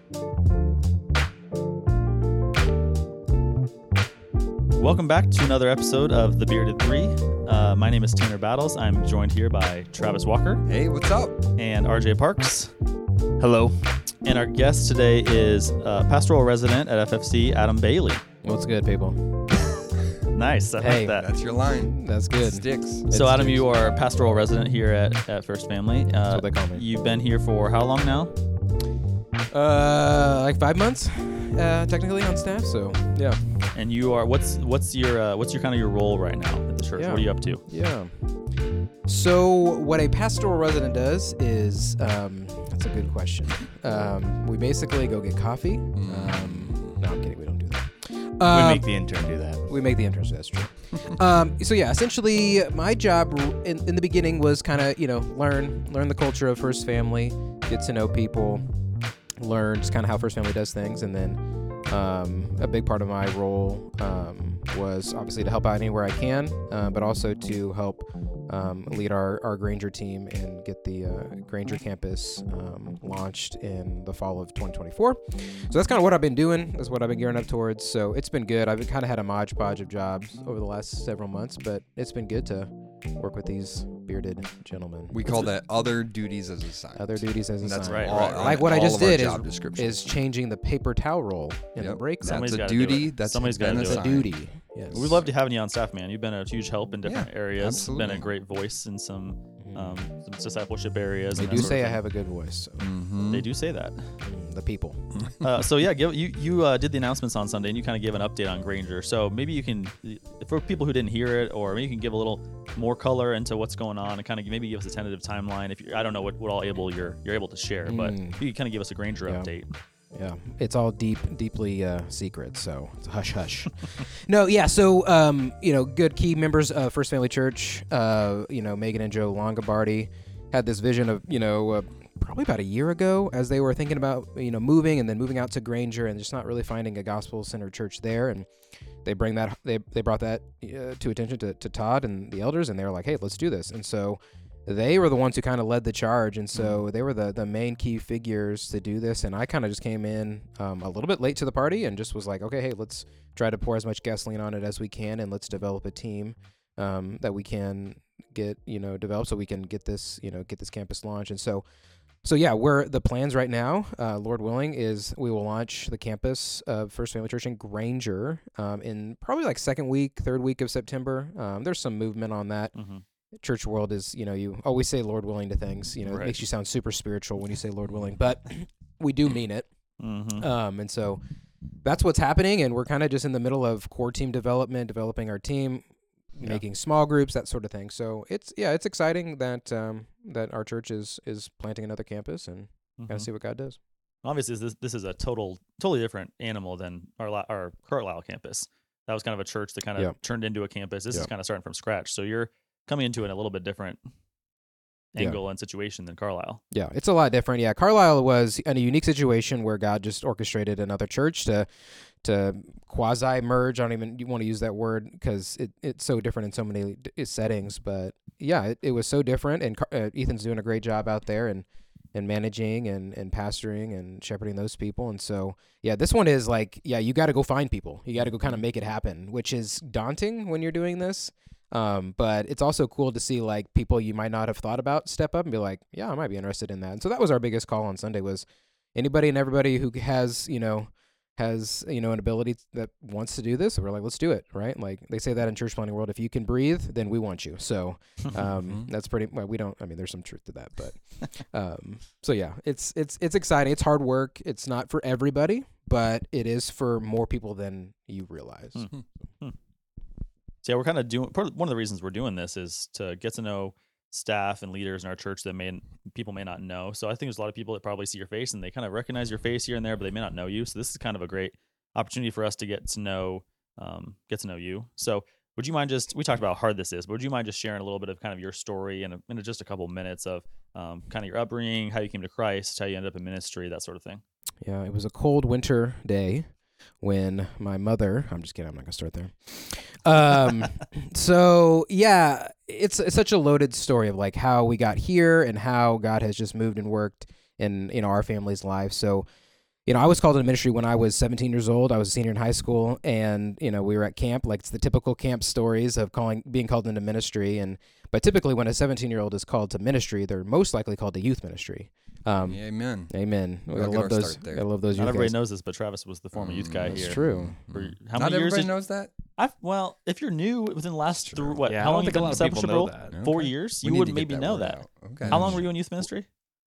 Welcome back to another episode of The Bearded Three. My name is Tanner Battles. I'm joined here by Travis Walker. Hey, what's up? And RJ Parks. Hello. And our guest today is pastoral resident at FFC, Adam Bailey. What's good, people? Nice. I like that. That's your line. That's good. Sticks. So, Adam, you are a pastoral resident here at First Family. That's what they call me. You've been here for how long now? Like 5 months, technically on staff. So yeah. And you are what's your kind of your role right now at the church? Yeah. What are you up to? Yeah. So what a pastoral resident does is that's a good question. We basically go get coffee. No, I'm kidding. We don't do that. We make the intern do that. We make the interns. That's true. So yeah, essentially, my job in the beginning was kind of learn the culture of First Family, get to know people, learn just kind of how First Family does things, and then a big part of my role was obviously to help out anywhere I can, but also to help lead our Granger team and get the Granger campus launched in the fall of 2024. So that's kind of what I've been doing. That's what I've been gearing up towards. So it's been good. I've kind of had a modge-podge of jobs over the last several months, but it's been good to work with these bearded gentlemen. We call that other duties as assigned. Other duties as assigned. That's right. Like what I just did is is changing the paper towel roll in the break room. Somebody's That's a gotta do duty. it. That's Somebody's gotta been do it. It's a assigned. duty. Yes. We love to having you on staff, man. You've been a huge help in different areas. absolutely. Been a great voice in some discipleship areas. They and do that sort say of I thing. have a good voice. So. They do say that. The people. So yeah, you did the announcements on Sunday, and you kind of gave an update on Granger. So maybe you can, for people who didn't hear it, or maybe you can give a little more color into what's going on, and kind of maybe give us a tentative timeline. If I don't know what all you're able to share, but you can kind of give us a Granger update. Yeah, it's all deeply secret, so it's a hush hush. No, yeah, so good key members of First Family Church, Megan and Joe Longobardi had this vision of probably about a year ago, as they were thinking about moving and then moving out to Granger and just not really finding a gospel-centered church there, and they brought that to attention to Todd and the elders, and they were like, hey, let's do this. And so they were the ones who kind of led the charge, and so they were the main key figures to do this, and I kind of just came in a little bit late to the party and just was like, okay, hey, let's try to pour as much gasoline on it as we can, and let's develop a team that we can get developed so we can get this campus launched. And so yeah, the plans right now, Lord willing, is we will launch the campus of First Family Church in Granger in probably like third week of September. There's some movement on that. Church world is, you always say Lord willing to things. It makes you sound super spiritual when you say Lord willing, but we do mean it. And so that's what's happening, and we're kind of just in the middle of core team development, developing our team, making small groups, that sort of thing. So it's exciting that our church is planting another campus, and gotta see what God does. Obviously, this is a totally different animal than our Carlisle campus. That was kind of a church that kind of turned into a campus. This is kind of starting from scratch. So you're coming into it in a little bit different angle and situation than Carlisle. Yeah, it's a lot different. Yeah, Carlisle was in a unique situation where God just orchestrated another church to quasi merge. I don't even want to use that word because it's so different in so many settings. But yeah, it was so different, and Ethan's doing a great job out there and managing and pastoring and shepherding those people. And so yeah, this one is like, you got to go find people. You got to go kind of make it happen, which is daunting when you're doing this. But it's also cool to see like people you might not have thought about step up and be like, yeah, I might be interested in that. And so that was our biggest call on Sunday, was anybody and everybody who has an ability that wants to do this. We're like, let's do it. Right. Like they say that in church planting world, if you can breathe, then we want you. So, that's pretty, well, there's some truth to that, but, so yeah, it's exciting. It's hard work. It's not for everybody, but it is for more people than you realize. So yeah, we're kind of doing, one of the reasons we're doing this is to get to know staff and leaders in our church that people may not know. So I think there's a lot of people that probably see your face and they kind of recognize your face here and there, but they may not know you. So this is kind of a great opportunity for us to get to know you. So would you mind we talked about how hard this is, but would you mind just sharing a little bit of kind of your story in just a couple of minutes of kind of your upbringing, how you came to Christ, how you ended up in ministry, that sort of thing? Yeah, it was a cold winter day when my mother, I'm just kidding, I'm not gonna start there. So yeah, it's such a loaded story of like how we got here and how God has just moved and worked in our family's life. So I was called into ministry when I was 17 years old. I was a senior in high school, and we were at camp. Like, it's the typical camp stories of being called into ministry. But typically, when a 17-year-old is called to ministry, they're most likely called to youth ministry. Amen. Amen. We Gotta gotta get love our those. start there. Gotta love those Not youth everybody guys. knows this, but Travis was the former youth guy That's here. true. How Not many years? everybody knows that. Well, if you're new within the last True. Yeah, how I long don't you think a been lot of discipleship people know role? that. 4 Okay. years. We You need wouldn't to get maybe that know word that. out. Okay. How long were you in youth ministry?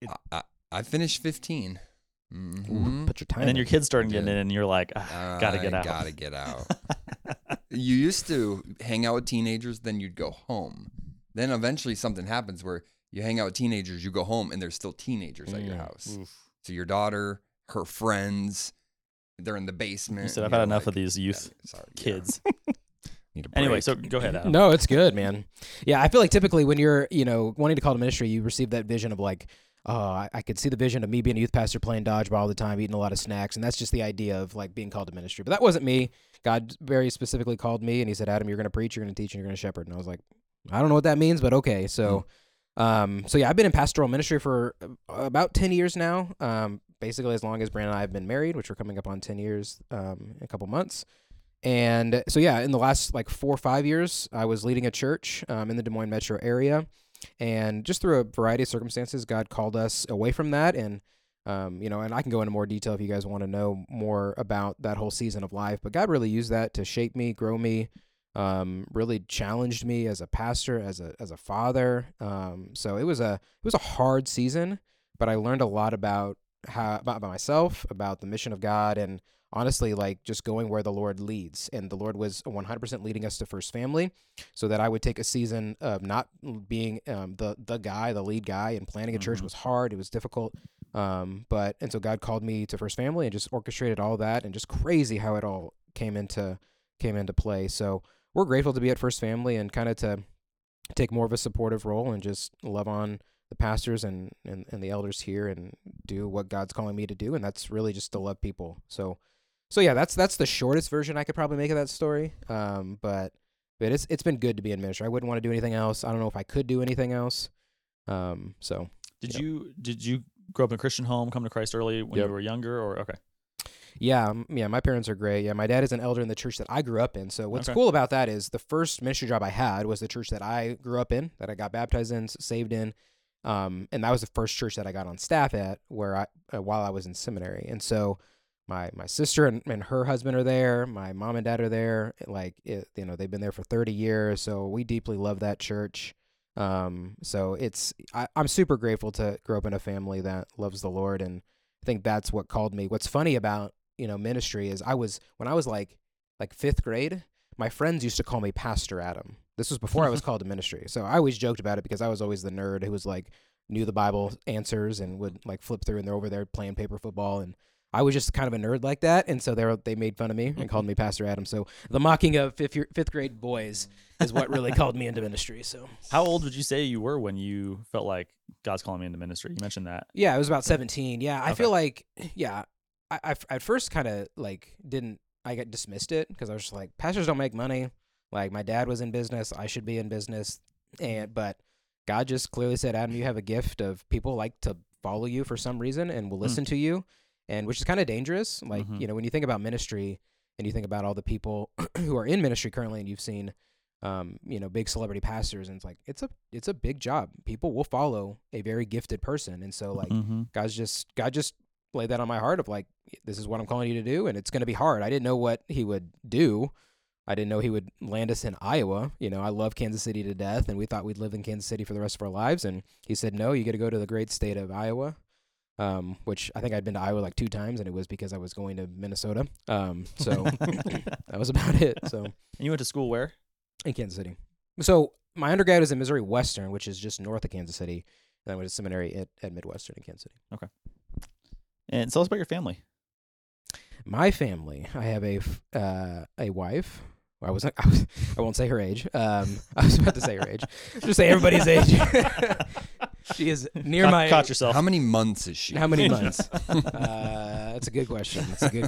I finished 15. Put your time. And then in. your kids started Yeah. getting in, and you're like, gotta get out. Gotta get out. You used to hang out with teenagers, then you'd go home. Then eventually something happens where you hang out with teenagers, you go home, and there's still teenagers at your house. Oof. So your daughter, her friends, they're in the basement. You said, and I've had you're enough of like, these youth sorry, yeah. kids. Need a Anyway, break. so go ahead, Adam. No, it's good, man. Yeah, I feel like typically when you're, wanting to call to ministry, you receive that vision of like, oh, I could see the vision of me being a youth pastor playing dodgeball all the time, eating a lot of snacks, and that's just the idea of like being called to ministry. But that wasn't me. God very specifically called me, and He said, Adam, you're going to preach, you're going to teach, and you're going to shepherd. And I was like, I don't know what that means, but okay. So, yeah, I've been in pastoral ministry for about 10 years now. Basically, as long as Brandon and I have been married, which we're coming up on 10 years in a couple months. And so, yeah, in the last like 4 or 5 years, I was leading a church in the Des Moines metro area. And just through a variety of circumstances, God called us away from that. And, and I can go into more detail if you guys want to know more about that whole season of life. But God really used that to shape me, grow me, really challenged me as a pastor, as a father. So it was a hard season, but I learned a lot about myself, about the mission of God, and honestly, like just going where the Lord leads. And the Lord was 100% leading us to First Family, so that I would take a season of not being the lead guy, and planning a church was hard. It was difficult. And so God called me to First Family and just orchestrated all that, and just crazy how it all came into play. So we're grateful to be at First Family and kind of to take more of a supportive role and just love on the pastors and the elders here and do what God's calling me to do. And that's really just to love people. So yeah, that's the shortest version I could probably make of that story. But it's been good to be in ministry. I wouldn't want to do anything else. I don't know if I could do anything else. Did you grow up in a Christian home, come to Christ early when you were younger, or okay? Yeah, my parents are great. Yeah, my dad is an elder in the church that I grew up in. So what's cool about that is the first ministry job I had was the church that I grew up in, that I got baptized in, saved in. And that was the first church that I got on staff at while I was in seminary. And so my sister and her husband are there. My mom and dad are there. They've been there for 30 years. So we deeply love that church. So I'm super grateful to grow up in a family that loves the Lord. And I think that's what called me. What's funny about, ministry is when I was like fifth grade, my friends used to call me Pastor Adam. This was before I was called to ministry. So I always joked about it because I was always the nerd who was like, knew the Bible answers and would like flip through, and they're over there playing paper football. And I was just kind of a nerd like that. And so they made fun of me and called me Pastor Adam. So the mocking of fifth grade boys is what really called me into ministry. So how old would you say you were when you felt like God's calling me into ministry? You mentioned that. Yeah, I was about 17. Yeah, I Okay. feel like, I at first kind of like I got dismissed it because I was just like, pastors don't make money. Like my dad was in business, I should be in business. But God just clearly said, Adam, you have a gift of people like to follow you for some reason and will listen to you, and which is kind of dangerous. Like, when you think about ministry and you think about all the people who are in ministry currently, and you've seen, big celebrity pastors, and it's like, it's a big job. People will follow a very gifted person. And so like, God just laid that on my heart of like, this is what I'm calling you to do. And it's going to be hard. I didn't know what he would do. I didn't know he would land us in Iowa. I love Kansas City to death, and we thought we'd live in Kansas City for the rest of our lives. And he said, no, you get to go to the great state of Iowa, which I think I'd been to Iowa like 2 times, and it was because I was going to Minnesota. So that was about it. So, And you went to school where? in Kansas City. So my undergrad was in Missouri Western, which is just north of Kansas City. And I went to seminary at Midwestern in Kansas City. And tell us about your family. My family, I have a wife. I won't say her age. I was about to say her age. Just say everybody's age. She is near my Caught yourself. How many months is she? How many months? That's a good question.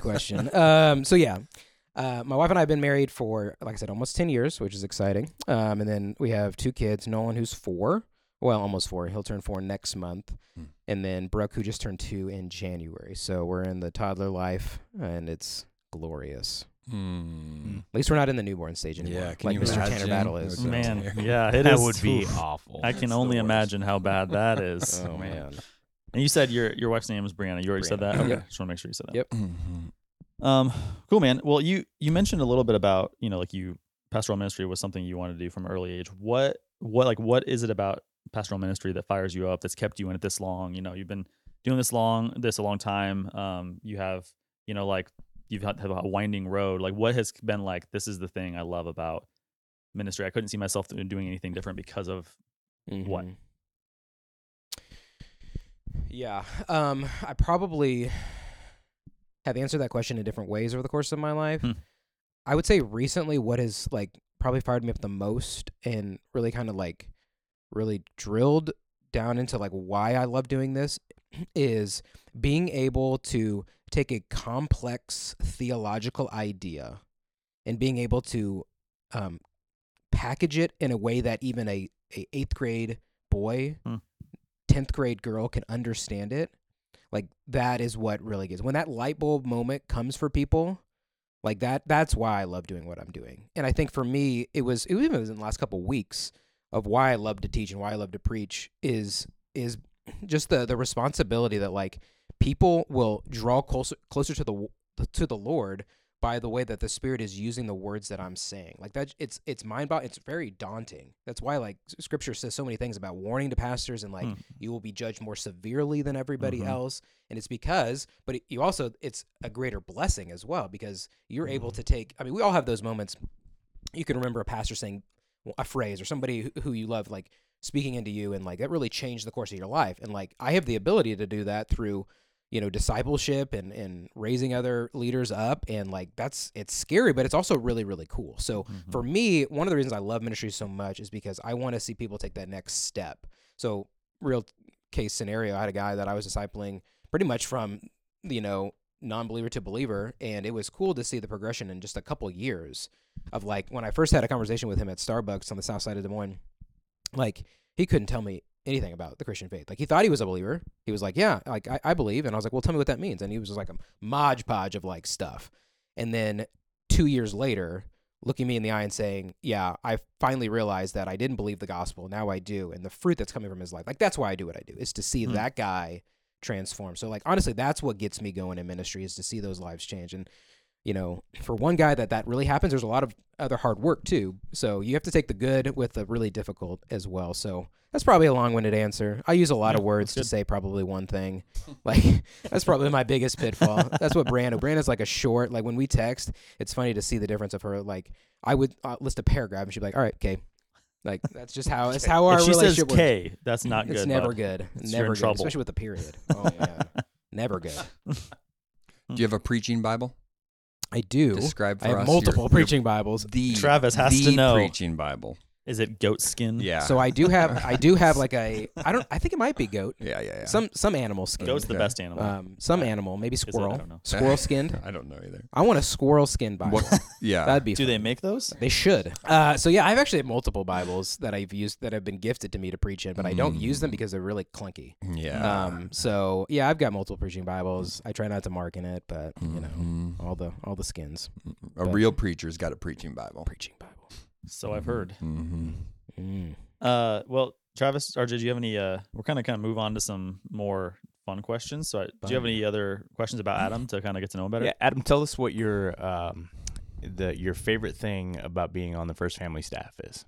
So yeah, my wife and I have been married for, like I said, almost 10 years, which is exciting. And then we have 2 kids, Nolan, who's 4, Well, almost 4. He'll turn 4 next month. Hmm. And then Brooke, who just turned 2 in January. So we're in the toddler life, and it's glorious. At least we're not in the newborn stage anymore. Yeah, can like you Mr. Tanner imagine? Battle is. So. Man, yeah, it That is. would be Oof. awful. I can It's the only worst. imagine how bad that is. Oh, man. And you said your wife's name is Brianna. You already said that? Brianna. Okay. Yep. Just want to make sure you said that. Yep. Cool, man. Well, you mentioned a little bit about, like pastoral ministry was something you wanted to do from an early age. What is it about pastoral ministry that fires you up, that's kept you in it this long? You've been doing this a long time. You have, you've have a winding road. Like, what has been like, this is the thing I love about ministry? I couldn't see myself doing anything different because of what? Yeah. I probably have answered that question in different ways over the course of my life. I would say recently what has probably fired me up the most and really kind of really drilled down into why I love doing this is being able to take a complex theological idea and being able to package it in a way that even a 8th grade boy, 10th grade girl can understand it. That is what really gets, when that light bulb moment comes for people, that's why I love doing what I'm doing. And I think for me, it was in the last couple of weeks of why I love to teach and why I love to preach is just the responsibility that people will draw closer to the Lord by the way that the Spirit is using the words that I'm saying. That it's mind-boggling. It's very daunting. That's why Scripture says so many things about warning to pastors and you will be judged more severely than everybody else. And it's because, but it's a greater blessing as well, because you're able to take, we all have those moments. You can remember a pastor saying a phrase or somebody who you love, speaking into you, and that really changed the course of your life. And I have the ability to do that through discipleship and raising other leaders up. And it's scary, but it's also really, really cool. So for me, one of the reasons I love ministry so much is because I want to see people take that next step. So real case scenario, I had a guy that I was discipling pretty much from, non-believer to believer. And it was cool to see the progression in just a couple years of when I first had a conversation with him at Starbucks on the south side of Des Moines, he couldn't tell me anything about the Christian faith. He thought he was a believer. He was yeah, I believe. And I was well, tell me what that means. And he was just a modge podge of stuff. And then 2 years later, looking me in the eye and saying, yeah, I finally realized that I didn't believe the gospel. Now I do. And the fruit that's coming from his life, that's why I do what I do, is to see that guy transform. So honestly, that's what gets me going in ministry, is to see those lives change. And for one guy that really happens, there's a lot of other hard work too. So you have to take the good with the really difficult as well. So that's probably a long-winded answer. I use a lot of words to say probably one thing. That's probably my biggest pitfall. That's what Brianna's a short, when we text, it's funny to see the difference of her. I would list a paragraph and she'd be like, all right, K. That's just how, it's how our if she relationship says K, that's not good. It's never bud. good. You're Never in good. trouble. Especially with the period. Oh, man. Never good. Do you have a preaching Bible? I do. Describe for I have us multiple your preaching Bibles. Travis has to know. preaching Bible. Is it goat skin? Yeah. So I do have I think it might be goat. Yeah. Some animal skin. Goat's the Okay. best animal. Some animal, maybe it? squirrel. I don't know. Squirrel skinned. I don't know either. I want a squirrel skin Bible. Yeah. That'd be Do fun. they make those? They should. So yeah, I've actually had multiple Bibles that I've used that have been gifted to me to preach in, but I don't use them because they're really clunky. Yeah. So yeah, I've got multiple preaching Bibles. I try not to mark in it, but all the skins. A real preacher's got a preaching Bible. Preaching Bible. So I've heard. Mm-hmm. Well, Travis, RJ, do you have any? We're kind of move on to some more fun questions. So, do you have any other questions about Adam to kind of get to know him better? Yeah, Adam, tell us what your favorite thing about being on the First Family staff is.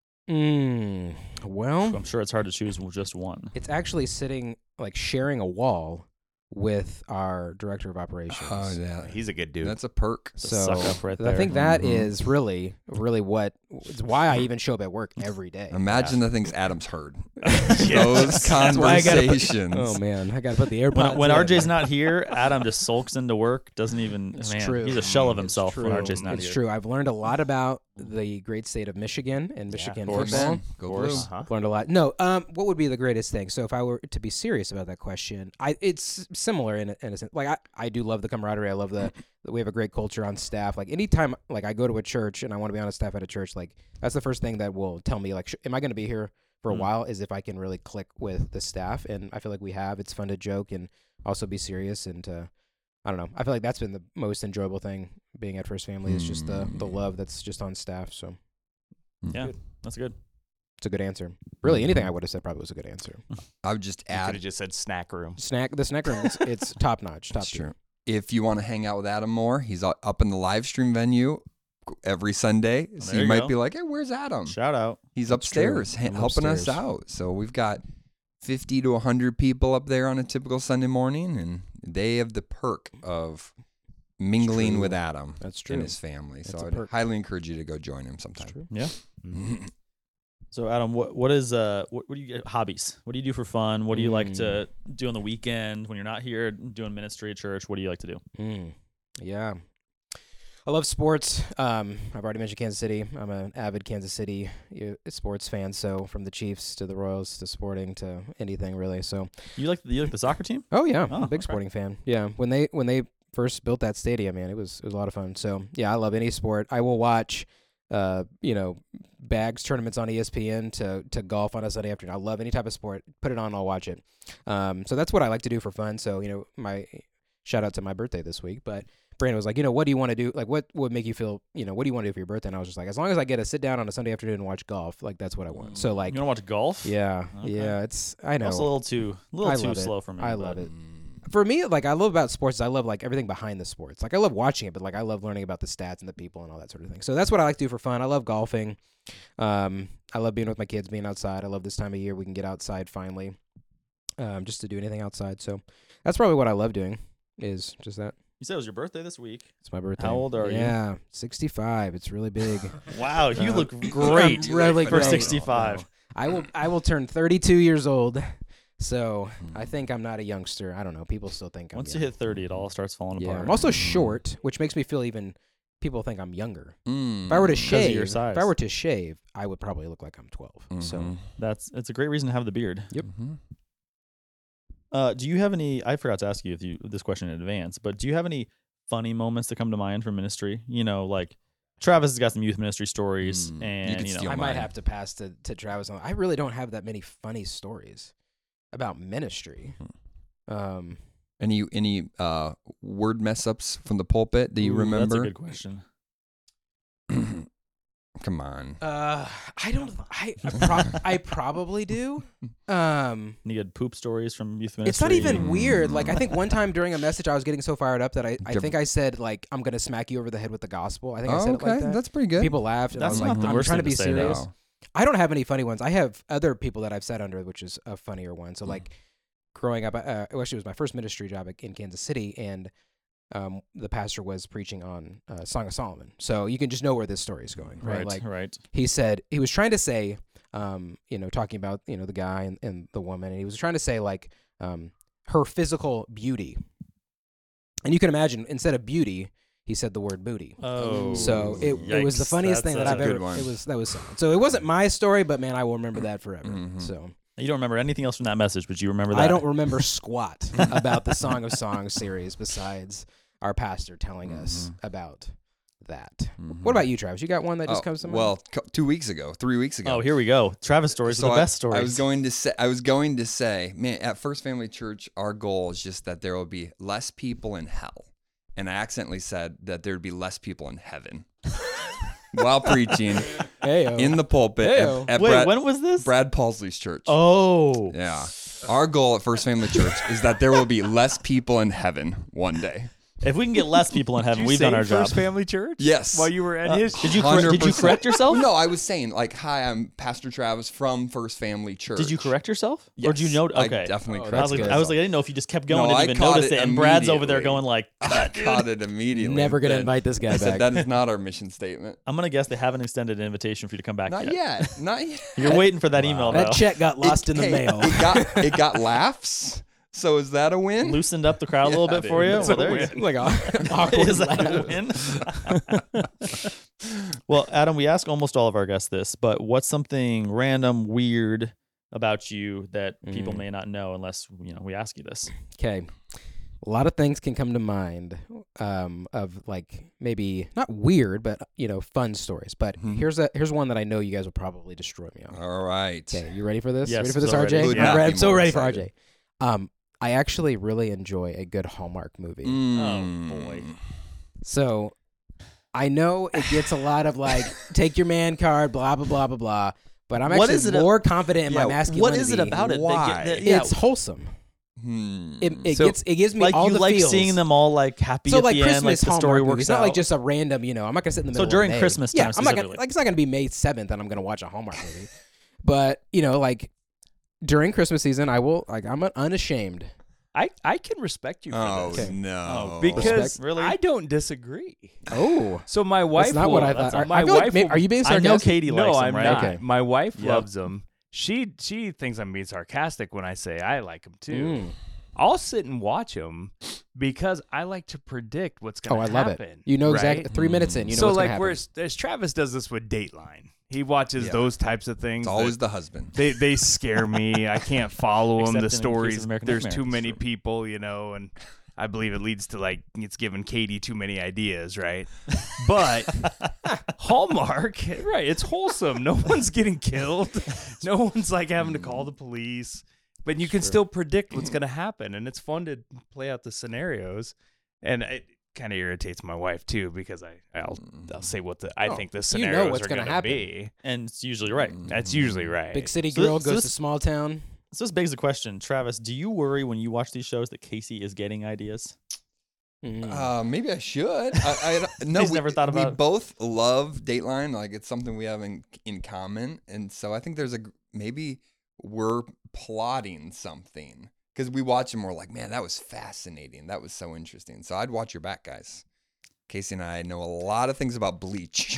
Well, I'm sure it's hard to choose just one. it's actually sitting sharing a wall with our director of operations. Oh, yeah. He's a good dude. That's a perk. It's a So suck up right I there. think that Mhm. is really it's why I even show up at work every day. Imagine the things Adam's heard. Yes. Those That's why I gotta put- conversations. Oh man, I got to put the AirPods when in. RJ's not here, Adam just sulks into work. Doesn't even. It's man, true. He's a shell of It's himself when true. RJ's not It's here. true. I've learned a lot about the great state of Michigan and Michigan of course. football. Go Of course. Blue. Uh-huh. Learned a lot. No, what would be the greatest thing? So if I were to be serious about that question, it's similar in a sense. I do love the camaraderie. I love that we have a great culture on staff. Anytime I go to a church and I want to be on a staff at a church, that's the first thing that will tell me am I going to be here for a while is if I can really click with the staff, and I feel like we have. It's fun to joke and also be serious, and I don't know. I feel like that's been the most enjoyable thing being at First Family is just the love that's just on staff. So Yeah, Good. that's good. it's a good answer. Really, anything I would have said probably was a good answer. I would just You could add, have just said snack room. The snack room, it's top notch, top that's tier. true. If you want to hang out with Adam more, he's up in the live stream venue every Sunday. So There you you might go. be like, hey, where's Adam? Shout out. He's That's upstairs true. I'm helping us upstairs. out. So we've got 50 to 100 people up there on a typical Sunday morning, and they have the perk of mingling true. with Adam That's true. and his family. That's So a I'd perk. highly encourage you to go join him That's sometime. true. Yeah. Mhm. So Adam, what is what do you get hobbies? What do you do for fun? What do you like to do on the weekend when you're not here doing ministry at church? What do you like to do? Yeah. I love sports. I've already mentioned Kansas City. I'm an avid Kansas City sports fan. So from the Chiefs to the Royals to Sporting to anything really. So You like the soccer team? oh yeah, Oh, I'm a big okay. Sporting fan. Yeah, when they first built that stadium, man, it was a lot of fun. So yeah, I love any sport. I will watch, bags tournaments on ESPN to golf on a Sunday afternoon. I love any type of sport. Put it on, I'll watch it. So that's what I like to do for fun. So my shout out to my birthday this week, but Brandon was like, what do you want to do? Like, what would make you feel, what do you want to do for your birthday? And I was just like, as long as I get to sit down on a Sunday afternoon and watch golf, like, that's what I want. So, like, You want to watch golf? yeah, Okay. yeah, I know. Also a little too I love it. slow for me. I but- love it. For me, like, I love about sports is I love, like, everything behind the sports. Like, I love watching it, but, like, I love learning about the stats and the people and all that sort of thing. So that's what I like to do for fun. I love golfing. I love being with my kids, being outside. I love this time of year we can get outside finally, just to do anything outside. So that's probably what I love doing is just that. You said it was your birthday this week. It's my birthday. How old are you? Yeah, 65. It's really big. Wow, you Uh, look great I'm really for great. 65. I will turn 32 years old. So I think I'm not a youngster. I don't know. People still think I'm Once young. you hit 30, it all starts falling Yeah, apart. I'm also short, which makes me feel even. People think I'm younger. If I were to of shave, your size. if I were to shave, I would probably look like I'm 12. So It's a great reason to have the beard. Yep. Do you have any? I forgot to ask you this question in advance, but do you have any funny moments that come to mind from ministry? Like Travis has got some youth ministry stories, You and could steal I mine. might have to pass to Travis. I really don't have that many funny stories about ministry. Any word mess ups from the pulpit that you Ooh, remember? That's a good question. Come on. I don't. I probably do. Any good poop stories from youth ministry? It's not even weird. Like, I think one time during a message, I was getting so fired up that I Give- think I said, like, I'm going to smack you over the head with the gospel. I think I Oh, said it like okay, that. that's pretty good. People laughed. And That's I was not like, the I'm worst trying to thing be to say, though. serious. I don't have any funny ones. I have other people that I've sat under, which is a funnier one. So, like, growing up, actually, it was my first ministry job in Kansas City, and the pastor was preaching on Song of Solomon. So you can just know where this story is going, right? Like, right. he said he was trying to say, talking about the guy and the woman, and he was trying to say like her physical beauty, and you can imagine instead of beauty, he said the word booty. Oh, So it was the yikes. funniest thing That's that a I've good ever. one. That was solid. So it wasn't my story, but man, I will remember that forever. Mhm. So You don't remember anything else from that message, but you remember that. I don't remember squat about the Song of Songs series besides our pastor telling us about that. What about you, Travis? You got one that just comes to mind? Well, 3 weeks ago. Oh, here we go. Travis stories are the best stories. I was going to say, man, at First Family Church, our goal is just that there will be less people in hell. And I accidentally said that there would be less people in heaven while preaching Heyo. in the pulpit Heyo. at Wait, Brad, when was this? Brad Paulsley's church. Oh, Yeah. Our goal at First Family Church is that there will be less people in heaven one day. if we can get less people in heaven, we've done our job. First Family Church? Yes. While you were at his Did you 100%. correct yourself? No, I was saying, like, hi, I'm Pastor Travis from First Family Church. Did you correct yourself? Yes, Or did you know? Okay. I definitely Oh, corrected I was like, good. I didn't know if you just kept going No, I and didn't even caught notice it it. And Brad's over there immediately. going like, I caught it immediately. Never gonna Then invite this guy I said, back. that is not our mission statement. I'm gonna guess they haven't extended an invitation for you to come back Not yet. Not yet. You're waiting for that email though. That check got lost in the Hey, mail. It got laughs. So is that a win? Loosened up the crowd a little Yeah, bit for you. dude. Well, there you go. like awkward Is that laugh. a win? Well, Adam, we ask almost all of our guests this, but what's something random, weird about you that people may not know unless we ask you this? Okay. a lot of things can come to mind of like maybe not weird, but fun stories. But here's one that I know you guys will probably destroy me on. All right. Okay, you ready for this? Yes, ready for this, so RJ? ready. Yeah. I'm so More ready for excited. RJ. I actually really enjoy a good Hallmark movie. Oh, boy. So I know it gets a lot of like, take your man card, blah, blah, blah, blah, blah. But I'm What is actually it more confident in my masculinity. What is it about it? Why? It's wholesome. It gives me Like all you the like feels. seeing them all like happy So at like the Christmas end, like the Hallmark story movies. works It's not out. like just a random, I'm not gonna sit in the middle. So during of May. Christmas yeah, time I'm not gonna specifically. it's not gonna be May 7th and I'm gonna watch a Hallmark movie. But like during Christmas season, I will I'm unashamed. I can respect you for Oh this. Okay. no! Because Respect? Really? I don't disagree. Oh, So my wife that's not will, what I thought. my I feel like wife may- will- are you being I know sarcastic? Katie likes No, them, I'm right? not. Okay. My wife Yep. loves them. She thinks I'm being sarcastic when I say I like them too. Mm. I'll sit and watch them because I like to predict what's going Oh, I to love happen. it. You know right? exactly 3 minutes in. You know So what's like gonna happen. as Travis does this with Dateline. He watches Yeah. those types of things. It's always that- the husband. they scare me. I can't follow them. Except The in the case stories. of American There's Nightmare, too it's many true. people, and I believe it leads to like it's giving Katie too many ideas, right? But Hallmark, right? It's wholesome. No one's getting killed. No one's like having to call the police. But you can still predict what's going to happen, and it's fun to play out the scenarios. And it kind of irritates my wife too because I'll say what I Oh, think the you know scenarios what's are gonna going to happen. be. And it's usually right. That's usually right. Big city So girl this- goes this- to small town. So this begs the question, Travis, do you worry when you watch these shows that Casey is getting ideas? Maybe I should. No, He's never thought we about it. both love Dateline. Like it's something we have in common, and so I think there's maybe we're plotting something because we watch them. We're like, man, that was fascinating. That was so interesting. So I'd watch your back, guys. Casey and I know a lot of things about Bleach.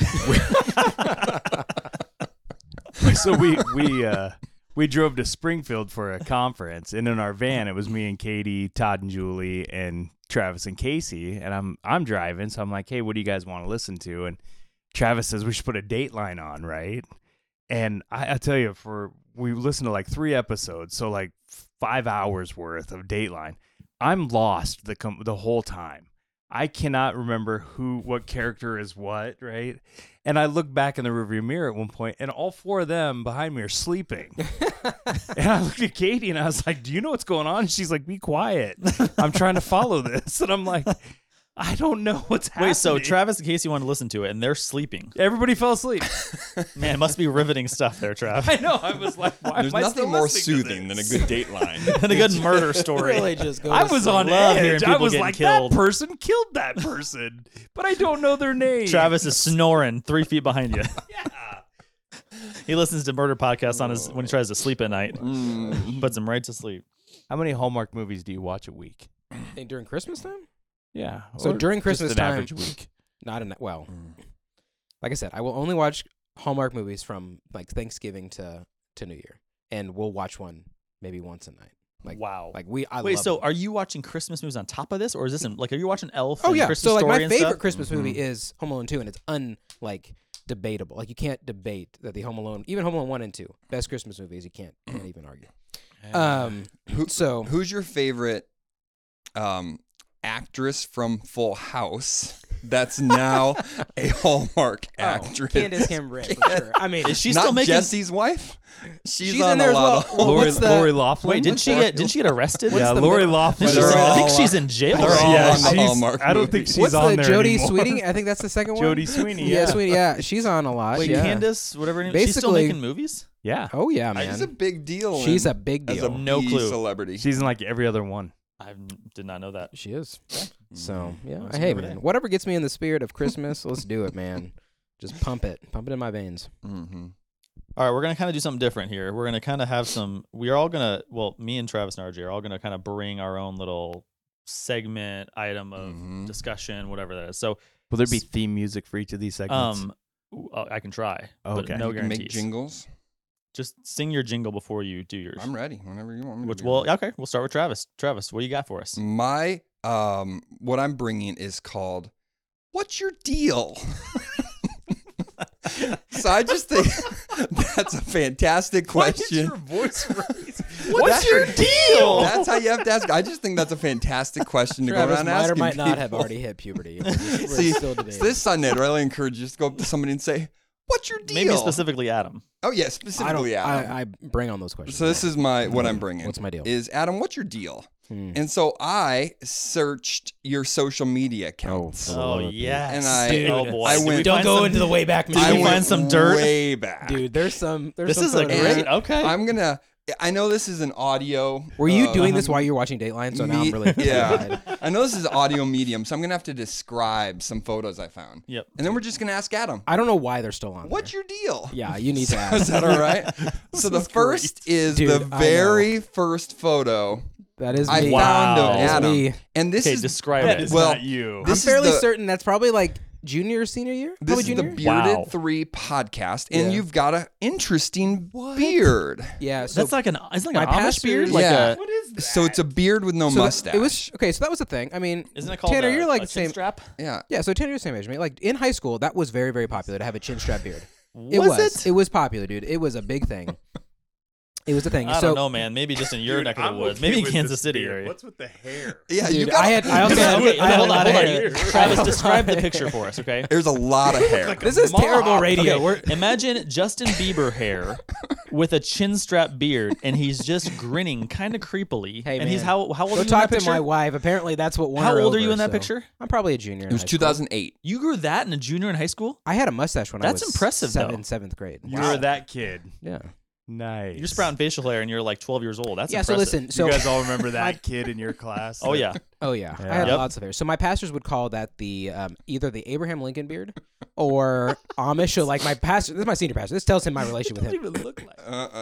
So we drove to Springfield for a conference, and in our van it was me and Katie, Todd and Julie, and Travis and Casey. And I'm driving, so I'm like, hey, what do you guys want to listen to? And Travis says we should put a Dateline on, right? And I tell you, we listened to like 3 episodes, so like 5 hours worth of Dateline. I'm lost the whole time. I cannot remember what character is what, right? And I look back in the rearview mirror at one point, and all 4 of them behind me are sleeping. And I looked at Katie, and I was like, do you know what's going on? And she's like, be quiet. I'm trying to follow this. And I'm like, I don't know what's happening. Wait, so Travis and Casey want to listen to it, and they're sleeping. Everybody fell asleep. Man, it must be riveting stuff there, Trav. I know. I was like, why There's am I nothing still more listening to soothing than a this? good Dateline. And a good murder story. Really just go I to was sleep. on Love hearing edge. I people was getting like, killed. that person killed that person, but I don't know their name. Travis is snoring 3 feet behind you. Yeah. He listens to murder podcasts on when he tries to sleep at night. Puts him right to sleep. How many Hallmark movies do you watch a week? And during Christmas time? Yeah. So or during just Christmas an time- average week. Like I said, I will only watch Hallmark movies from like Thanksgiving to New Year, and we'll watch one maybe once a night. Like Wow. Like Wait, love so them. are you watching Christmas movies on top of this, or is this are you watching Elf? Oh and yeah, Christmas so like Story my and favorite stuff? Christmas movie is Home Alone 2, and it's debatable. Like you can't debate that the Home Alone, even Home Alone 1 and 2, best Christmas movies. You can't even argue. Who's your favorite actress from Full House that's now a Hallmark actress? Candace Cameron, for sure. I mean, Is she Not still making? Jesse's wife? She's in on there a as lot well. of What's the- Lori Loughlin. Wait, didn't she get arrested? What's Yeah, the Lori middle- Loughlin. They're I think all- she's in jail. they're right all now. on the Hallmark I don't think movies. she's What's on the there Jodie anymore. Sweeting? I think that's the second one. Jodie Sweeney. Yeah, Yeah. Sweeney. Yeah, she's on a lot. Wait, yeah. Candace, whatever her name. She's still Basically- making movies. Yeah. Oh yeah, man. She's a big deal. She's a big as deal. a No B clue. celebrity. She's in like every other one. I did not know that. She is. So yeah, Well, it's hey another man, day. whatever gets me in the spirit of Christmas, let's do it, man. Just pump it in my veins. Mm-hmm. All right, we're gonna kind of do something different here. We're gonna kind of have some. We are all gonna. Well, me and Travis and RJ are all gonna kind of bring our own little segment item of Mhm. discussion, whatever that is. So, Will there be theme music for each of these segments? I can try. Okay. But no You can make guarantees. jingles. Just sing your jingle before you do yours. I'm ready whenever you want me. Which to be well, ready. okay, we'll start with Travis. Travis, what do you got for us? My what I'm bringing is called "What's Your Deal?" So I just think that's a fantastic question. voice raise? What's your deal? That's how you have to ask. I just think that's a fantastic question to go Travis around might or asking might not have people. already hit puberty. We're See, still so debating. this Sunday, I'd really encourage you to go up to somebody and say, "What's your deal?" Maybe specifically Adam. Oh yeah, I don't. specifically Adam. I bring on those questions. So this is what I'm bringing. What's my deal? Is Adam, what's your deal? Hmm. And so I searched your social media accounts. Oh yes. And I- Dude, oh boy. I Did went- we Don't find go some- into the way back Did you I material. find went some dirt? way back. Dude, there's some. This some is a photos. great. Okay. I know this is an audio. Were you doing this while you were watching Dateline? So now I'm really yeah. I know this is audio medium, so I'm gonna have to describe some photos I found. Yep. And then we're just gonna ask Adam, I don't know why they're still on. what's your deal? there. Yeah, you need to Is ask. that all right? So the first is Dude, the I know. very first photo That is I me. found of Wow. That is Adam. me. And this Okay, is describe That it. is Well, not you. I'm this is fairly the- certain that's probably like junior or senior year. this Probably is the junior. Bearded Wow. 3 podcast, and Yeah. you've got an interesting beard. Yeah. So That's like an. It's like my an Amish beard. pastors- Like Yeah. a. What is that? So it's a beard with no so that- mustache. it was okay. So that was the thing. I mean, Isn't it called Tanner? a, You're like a the same. chin strap? yeah. Yeah. So Tanner, you're the same age as me. Like in high school, that was very, very popular to have a chin strap beard. Was It was popular, dude. It was a big thing. It was a thing. I so don't know, man. Maybe just in your Dude, neck of I'm the woods. okay Maybe in with Kansas this City beard. area. What's with the hair? Yeah, you Dude, got I also had Okay, I had a hold lot on, of hold hair. on. Travis, describe the picture for us, okay? There's a lot of hair. This is terrible radio. Okay, We're imagine Justin Bieber hair with a chin strap beard, and he's just grinning, kind of creepily. Hey, and he's man. how old are Go you in talk that to my picture? wife. Apparently, that's what won How her old are you over, in that so- picture? I'm probably a junior. It was 2008. You grew that in a junior in high school? I had a mustache when I was That's impressive, though. in seventh grade. You were that kid. Yeah. Nice. You're sprouting facial hair, and you're like 12 years old. That's Yeah. So impressive. listen. So you guys all remember that kid in your class? Oh yeah. oh yeah, Yeah. I had Yep. lots of hair. So my pastors would call that the either the Abraham Lincoln beard or Amish. So like my pastor, this is my senior pastor. This tells him my relation with him. even look like.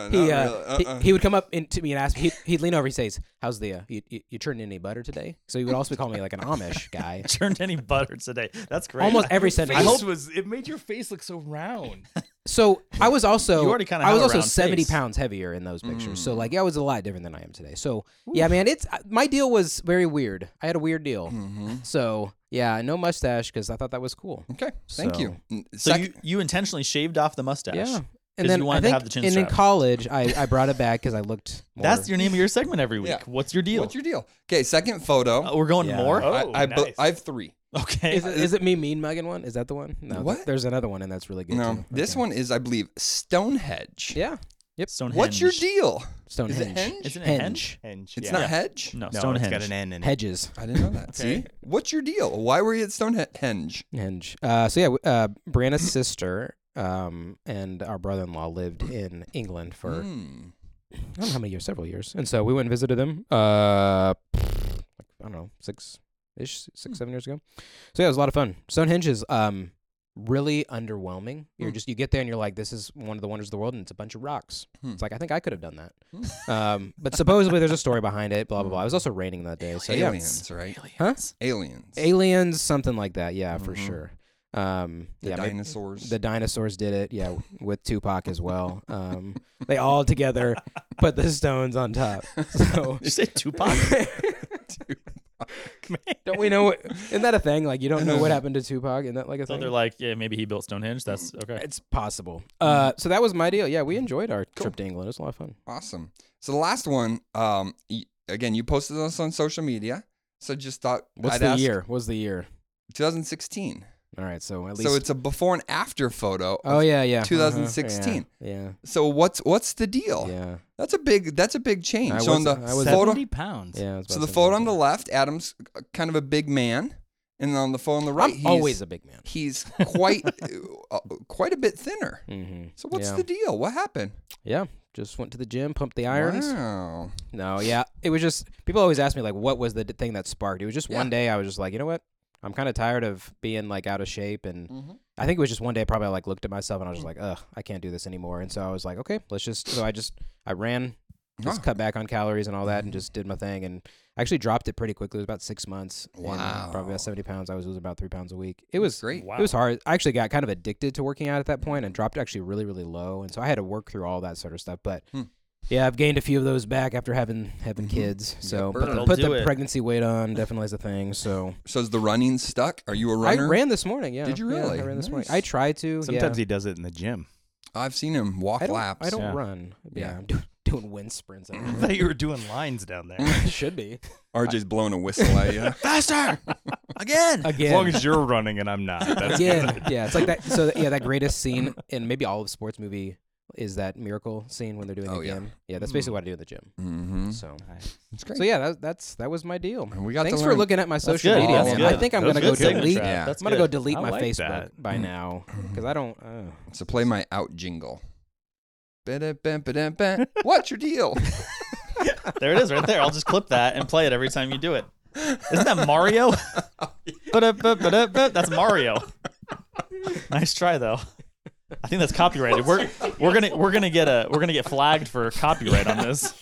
He would come up to me and ask me. He'd lean over. He'd say, "How's the you churned any butter today?" So he would also call me like an Amish guy. Turned any butter today. That's great. Almost every sentence. It made your face look so round. So I was also You already kinda I have was a also round 70 face. pounds heavier in those pictures. So like I was a lot different than I am today. So yeah, man, it's my deal was very weird. I had a weird deal. Mm-hmm. So yeah, no mustache because I thought that was cool. Okay, thank you. So you intentionally shaved off the mustache. Yeah. 'Cause And then you wanted I to think have the chin and in strap. college I brought it back because I looked more. That's your name of your segment every week. Yeah. What's your deal? What's your deal? Okay, second photo. We're going Yeah. more. Oh, nice. I have 3. Okay. Is it me mean mugging one? Is that the one? No. What? There's another one and that's really good No, too. this Okay. one is, I believe, Stonehenge. Yeah. Stonehenge. What's your deal? Stonehenge. Is it henge? Isn't it Henge. Henge. It's yeah. not hedge. No, No, Stonehenge. it's got an N in it. Hedges. I didn't know that. Okay. See, what's your deal? Why were you at Stonehenge? Henge. So yeah, Brianna's sister and our brother-in-law lived in England for I don't know how many years, several years, and so we went and visited them. I don't know, 6-ish, 7 years ago. So yeah, it was a lot of fun. Stonehenge is really underwhelming. You get there and you're like, this is one of the wonders of the world, and it's a bunch of rocks. It's like I think I could have done that. But supposedly there's a story behind it. Blah blah blah. It was also raining that day, so yeah. Aliens, right? Huh? Aliens. Aliens, something like that. Yeah, for sure. The yeah, dinosaurs. The dinosaurs did it, yeah, with Tupac as well. They all together put the stones on top. So Did you say Tupac? don't we know? Isn't that a thing? Like you don't know what happened to Tupac? Isn't that like a So thing? they're like, yeah, maybe he built Stonehenge. That's okay. It's possible. So that was my deal. Yeah, we enjoyed our trip to England. It was a lot of fun. Awesome. So the last one, again, you posted this on social media. So just thought What's I'd the ask year? What's the year? 2016. All right, so at least. So it's a before and after photo. Oh of yeah, yeah. 2016. Yeah. So what's the deal? Yeah. That's a big change. I So on was- the I was- photo, 70 pounds. Yeah. I was so about the to say photo that. on the left, Adam's kind of a big man, and on the photo on the right, I'm always a big man. he's quite quite a bit thinner. Mm-hmm. So what's Yeah. the deal? What happened? Yeah. Just went to the gym, pumped the irons. Wow. No, yeah. It was just people always ask me like, what was the thing that sparked? It was just Yeah. one day I was just like, you know what? I'm kind of tired of being like out of shape, and Mhm. I think it was just one day probably I like looked at myself and I was just like, ugh, I can't do this anymore. And so I was like, okay, let's just. So I ran, just Oh. cut back on calories and all that, and just did my thing, and actually dropped it pretty quickly. It was about 6 months. and Wow. probably about 70 pounds. I was losing about 3 pounds a week. It was Great. Wow. It was hard. I actually got kind of addicted to working out at that point and dropped actually really, really low. And so I had to work through all that sort of stuff. But yeah, I've gained a few of those back after having kids. So burn. That'll put do the it. pregnancy weight on definitely is a thing. So So is the running stuck? Are you a runner? I ran this morning. Yeah. Did you Yeah, really? I ran this morning. Nice. I tried to. Sometimes yeah. he does it in the gym. I've seen him walk I don't, laps. I don't Yeah. run. Yeah. Yeah. I'm doing doing wind sprints. I thought you were doing lines down there. Should be. RJ's blowing a whistle at you. Faster again. As long as you're running and I'm not. That's Again. Yeah, it's like that. So yeah, that greatest scene in maybe all of sports movie is that miracle scene when they're doing the gym. Yeah, that's basically what I do in the gym. Mm-hmm. So It's great. So yeah, that was my deal. And we got Thanks to for learn. looking at my That's social good. media, That's man. good. I think I'm That gonna was go good delete. signature. Yeah. That's I'm gonna good. go delete I my like Facebook that. by now because I don't. So play my out jingle. Ba-da-ba-ba-da-ba. What's your deal? There it is, right there. I'll just clip that and play it every time you do it. Isn't that Mario? That's Mario. Nice try though. I think that's copyrighted. We're gonna get flagged for copyright on this.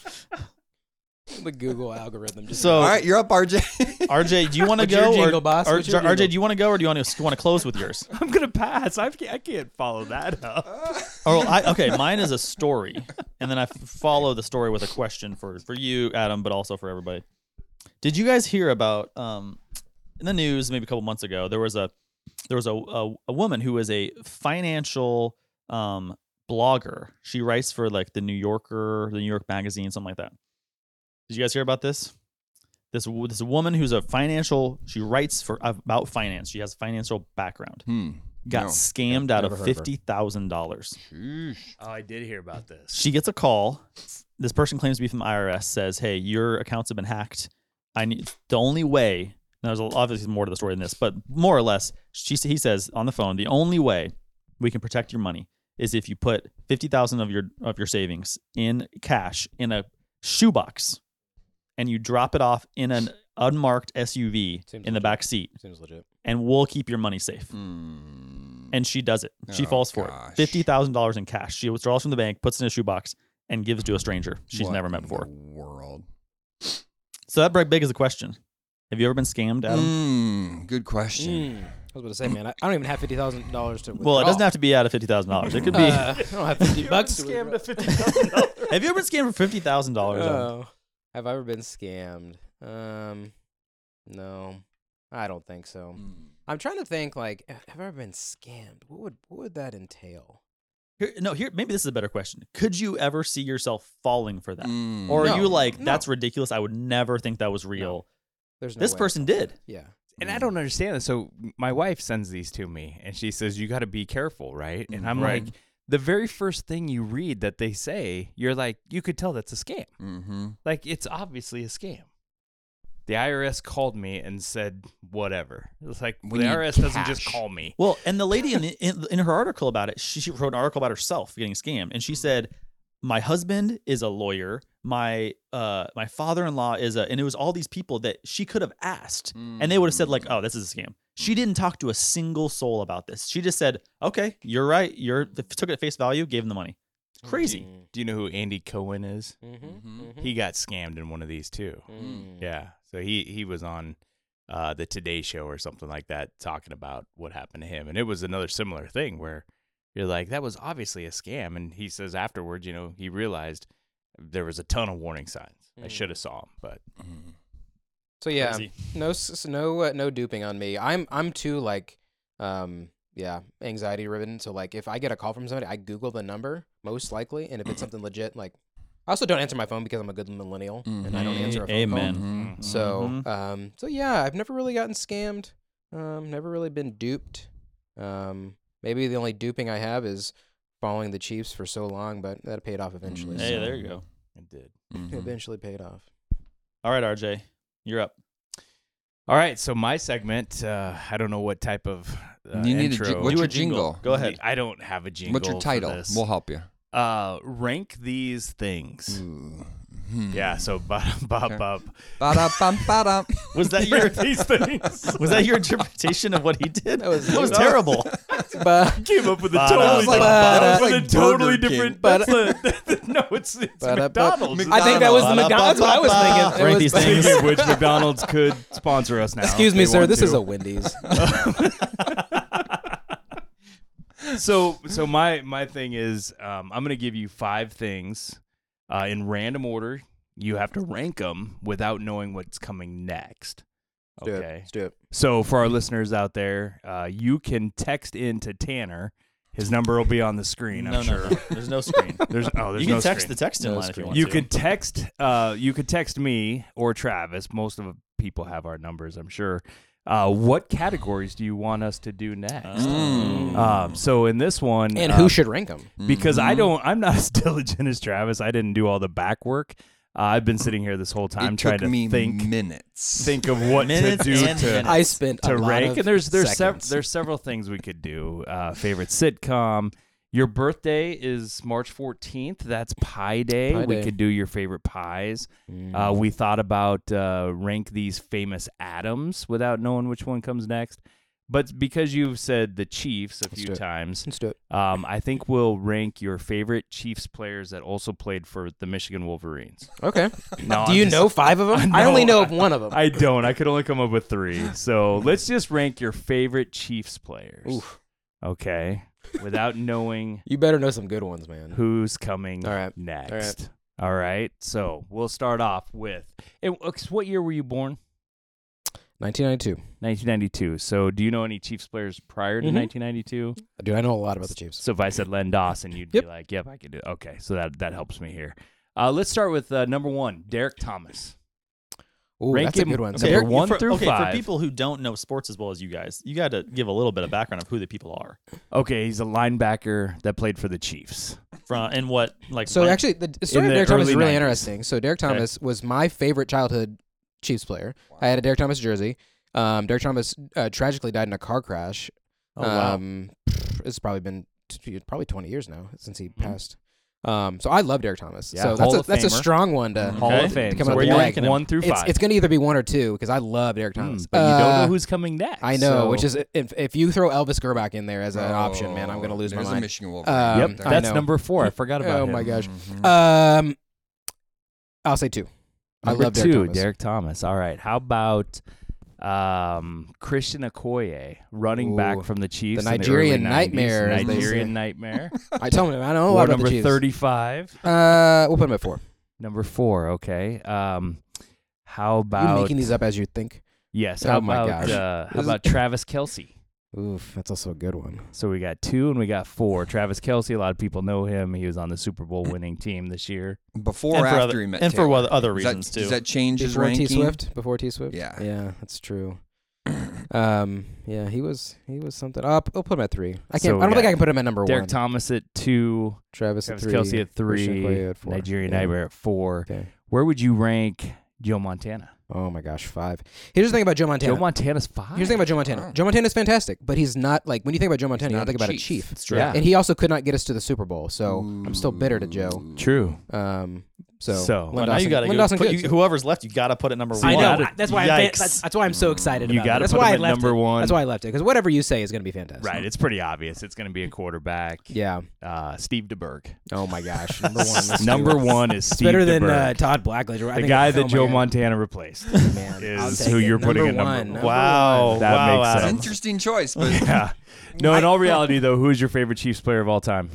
The Google algorithm. Just So All right, you're up, RJ. RJ, do you want to What's your go? jingle, boss? Or What's your RJ, jingle? do you want to go, or do you want to close with yours? I'm going to pass. I can't follow that up. Okay, mine is a story, and then I follow the story with a question for you, Adam, but also for everybody. Did you guys hear about in the news maybe a couple months ago? There was a woman who is a financial blogger. She writes for like the New Yorker, the New York Magazine, something like that. Did you guys hear about this? This woman who's she writes about finance. She has a financial background. Got No. scammed out of Never heard of her. $50,000. Oh, I did hear about this. She gets a call. This person claims to be from the IRS, says, "Hey, your accounts have been hacked. The only way." Now, there's obviously more to the story than this, but more or less, he says on the phone, the only way we can protect your money is if you put $50,000 of your savings in cash in a shoebox, and you drop it off in an unmarked SUV Seems in the legit. back seat, Seems legit. and we'll keep your money safe. And she does it. She falls for gosh. it. $50,000 in cash. She withdraws from the bank, puts it in a shoebox, and gives it to a stranger she's What never met in before. the world. So that begs the question: have you ever been scammed, Adam? Good question. I was about to say, man, I don't even have $50,000 to. Well, it doesn't have to be out of $50,000. It could be. I don't have $50 to Scammed withdraw. to $50,000. Have you ever been scammed for $50,000? Oh. Have I ever been scammed? No, I don't think so. I'm trying to think. Like, have I ever been scammed? What would that entail? Here, maybe this is a better question. Could you ever see yourself falling for that, Mm. or are No, you like, no. that's ridiculous? I would never think that was real. There's no This way. person did. Yeah. And I don't understand this. So my wife sends these to me, and she says, you got to be careful, right? And I'm Right. like, the very first thing you read that they say, you're like, you could tell that's a scam. Mm-hmm. Like, it's obviously a scam. The IRS called me and said whatever. It was like, We the need IRS doesn't just cash. call me. Well, and the lady in her article about it, she wrote an article about herself getting scammed, and she said, "My husband is a lawyer. My father-in-law is and it was all these people that she could have asked, and they would have said like, oh, this is a scam. She didn't talk to a single soul about this. She just said, okay, you're right. Took it at face value, gave him the money. Crazy. Do you know who Andy Cohen is? Mm-hmm. He got scammed in one of these too. Yeah. So he was on the Today Show or something like that talking about what happened to him. And it was another similar thing where you're like, that was obviously a scam. And he says afterwards, he realized there was a ton of warning signs. I should have saw him, but So yeah, Crazy. no duping on me. I'm too like, anxiety ridden. So like, if I get a call from somebody, I Google the number most likely, and if it's something legit, like, I also don't answer my phone because I'm a good millennial and I don't answer a phone Amen. call. Mm-hmm. So yeah, I've never really gotten scammed. Never really been duped. Maybe the only duping I have is following the Chiefs for so long, but that paid off eventually. Hey, so there you go. it did. Mm-hmm. Eventually paid off. All right, RJ, you're up. All right. So my segment, I don't know what type of You need intro. what's Do your a jingle. jingle? Go ahead. I don't have a jingle. What's your for title? this. We'll help you. Rank these things. Ooh. Yeah. So ba-dum-ba-bum. Ba-da-bum-ba-dum. Was that your these things? was that your interpretation of what he did? That was- terrible. But Came up with a Ba-dum. totally, It was like- it was with like a totally Burger King. different. But- No, it's But- McDonald's. I think that was the McDonald's. That's what I was thinking. It Rank was- these things. Speaking of which, McDonald's could sponsor us now. Excuse if me, they sir. want This to. is a Wendy's. So my thing is, I'm gonna give you 5 things in random order. You have to rank them without knowing what's coming next. Okay. Let's do it. So for our listeners out there, you can text in to Tanner His number will be on the screen. I'm No, sure. no. There's no screen. There's You no can text screen. the text in No line if you screen. want You to. could text. You could text me or Travis. Most of people have our numbers, I'm sure. What categories do you want us to do next? So in this one, And who should rank them? because I'm not as diligent as Travis. I didn't do all the back work. I've been sitting here this whole time It trying took to me think minutes. of what Minutes to do and to minutes. I spent a lot rank, of and there's seconds. there's several things we could do. Favorite sitcom. Your birthday is March 14th. That's Pie Day. Pie We Day. could do your favorite pies. We thought about rank these famous Adams without knowing which one comes next. But because you've said the Chiefs a few do it. times, Let's do it. I think we'll rank your favorite Chiefs players that also played for the Michigan Wolverines. Okay. No, Do I'm you just- know 5 of them? I No, only know of one of them. I don't. I could only come up with 3. So let's just rank your favorite Chiefs players. Oof. Okay. Without knowing You better know some good ones, man. who's coming All right. next. All right. So we'll start off with. What year were you born? 1992. 1992. So do you know any Chiefs players prior to Mhm. 1992? Dude, I know a lot about the Chiefs. So if I said Len Dawson, you'd Yep. be like, yep, I could do it. Okay. So that helps me here. Let's start with number 1, Derek Thomas. Ooh, rank that's a him- good one. Okay. So Number 1 through for 5. people who don't know sports as well as you guys, you got to give a little bit of background of who the people are Okay. He's a linebacker that played for the Chiefs. from and what like. So when- actually, the story the of Derek Thomas early is really 90s. interesting. So Derek Thomas was my favorite childhood Chiefs player. I had a Derek Thomas jersey. Derek Thomas tragically died in a car crash. oh, wow. It's probably been probably 20 years now since he passed. So I love Derek Thomas. Yeah, so Hall of that's a Famer. strong one to. Hall Okay. of Fame. Come So up where with you the ranking rank. 1 through 5? It's going to either be 1 or 2 because I love Derek Thomas. But you don't know who's coming next. I know, so- which is if you throw Elvis Gerbach in there as an option, man, I'm going to lose my There's a mind. Michigan Wolverine. Yep, right there. I that's know. number 4. I forgot about Oh him. my gosh. Mhm. I'll say 2. Number I love Derek 2, Thomas. Derek Thomas. All right. How about Christian Okoye, running back Ooh, from the Chiefs? the in Nigerian early 90s. nightmare, as they Nigerian say. nightmare. I tell him, I know a Or lot about number the Chiefs. 35. We'll put him at 4. Number 4. Okay. How You about making these up as you think? Yes. Oh How my about gosh. how This is- about Travis Kelce? Oof, that's also a good one. So we got 2 and we got 4. Travis Kelce, a lot of people know him. He was on the Super Bowl winning team this year. Before and or for after other, he met and for Taylor? other Does that- reasons too. Does that change his Before ranking? T Swift? Before T Swift? Yeah. Yeah, that's true. Yeah, he was something. I'll put him at 3. I So can't. we I don't think got I can put him at number Derek 1. Thomas at 2. Travis at Travis 3. Kelce at Christian 3. Okoye at 4. Nigerian Yeah. Nightmare at 4. Okay. Where would you rank Joe Montana? Oh my gosh, 5. Here's the thing about Joe Montana. Joe Montana's 5. Here's the thing about Joe Montana. Wow. Joe Montana's fantastic, but he's not like when you think about Joe Montana, you not don't think a about a chief. chief. It's true. Yeah. And he also could not get us to the Super Bowl, so I'm still bitter to Joe. True. So So- Well, now you got to whoever's left. You got to put it number 1. I know. gotta- That's why Yikes. that's why I'm so excited. You about got it. to That's put why him I at left number it. 1. That's why I left it because whatever you say is going to be fantastic. Right. It's pretty obvious. It's going to be a quarterback. Yeah. Steve DeBerg. Oh my gosh. Number 1. let's Number do it. 1 is It's Steve better than DeBerg. Todd Blackledge. The guy that Joe Montana replaced Man, is I'll take who it. you're putting at Number number 1. 1. Number Wow. one. That wow, makes Adam. sense. Interesting choice, but Yeah. No, in all reality, though, who is your favorite Chiefs player of all time?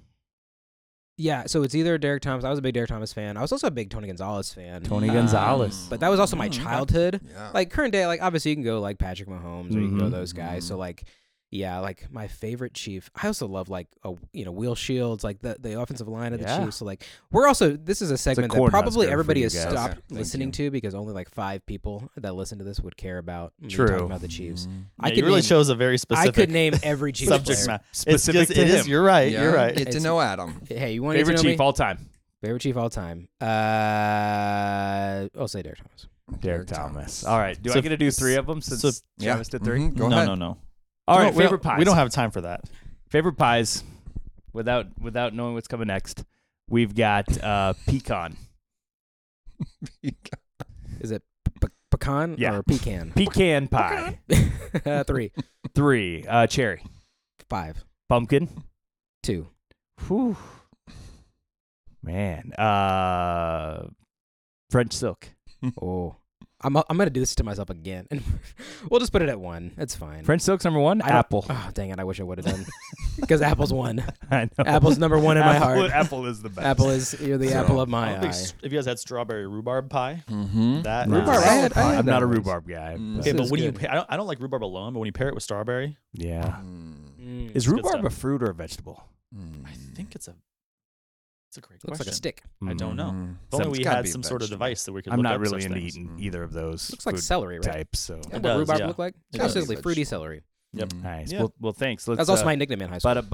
Yeah, so it's either Derek Thomas. I was a big Derek Thomas fan. I was also a big Tony Gonzalez fan. Tony Gonzalez. But that was also my childhood. yeah. Like current day, like obviously you can go like Patrick Mahomes or you can go Mhm. those guys. So like, yeah, like my favorite Chief. I also love like Will Shields, like the offensive line of the Yeah. Chiefs. So like we're also this is a segment that Cornhusker probably for everybody you has guys. stopped Okay, thank listening you. to because only like 5 people that listen to this would care about me True. talking about the Chiefs. Yeah, I you really name, chose a very I specific could name every Chiefs subject player. matter. Specific it's just, to it is. him. You're right. Yeah, You're right. Get to It's- know Adam. Hey, you want Favorite to know Chief me? all time? Favorite Chief all time. I'll say Derek Thomas. Derek Thomas. All right. Do So- I get to do 3 of them since so- Travis did 3? Mhm, Go no, ahead. no, no. All right. No, we Favorite don't- pies. We don't have time for that. Favorite pies. Without knowing what's coming next, we've got pecan. Is it pecan Yeah. or pecan? Pecan pie. 3, 3. Cherry. 5, Pumpkin. 2. Whew. Man. French silk. Oh, I'm gonna do this to myself again, and we'll just put it at 1. It's fine. French silk's number 1. I don't- Apple. Oh, dang it! I wish I would have done because Apple's 1. I know. Apple's number 1 in my heart. Apple is the best. Apple is you're the So, apple of my Big eye. if you guys had strawberry rhubarb pie, Mm-hmm. that Nah. Rhubarb, is- I had I'm not a that once. rhubarb guy. Mm. but- Okay, This but is when you good. I don't like rhubarb alone, but when you pair it with strawberry, yeah. Is good rhubarb stuff. a fruit or a vegetable? I think it's a great Looks question. like a stick. I don't know. Mm. If only It's we gotta had be a some sort of vegetable. device that we could I'm look not up really such into things. eating either of those. Looks like food celery, right? types. So Yeah, It what does, rhubarb yeah. look like? It It's does. basically fruity celery. Yep. Mm. nice. Yeah. Well, thanks. Let's, That's also my nickname in high school.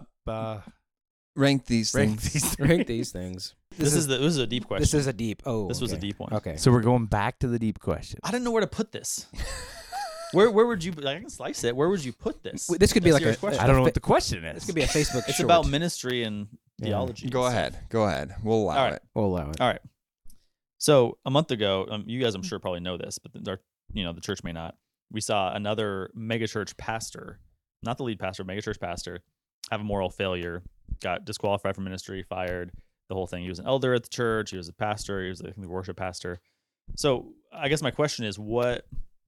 Rank these rank things. these Rank these things. This is a deep question. This is a deep. Oh, This was a okay. deep one. Okay. So we're going back to the deep question. I didn't know where to put this. Where would you? I can slice it. Where would you put this? This could be That's like your a. question. I don't know what the question is. This could be a Facebook. It's short. about ministry and Yeah. theology. Go and stuff. ahead. Go ahead. We'll allow All right. it. We'll allow it. All right. So a month ago, you guys, I'm sure, probably know this, but the church may not. We saw another megachurch pastor, not the lead pastor, megachurch pastor, have a moral failure, got disqualified from ministry, fired, the whole thing. He was an elder at the church. He was a pastor. He was, I think, the worship pastor. So I guess my question is, what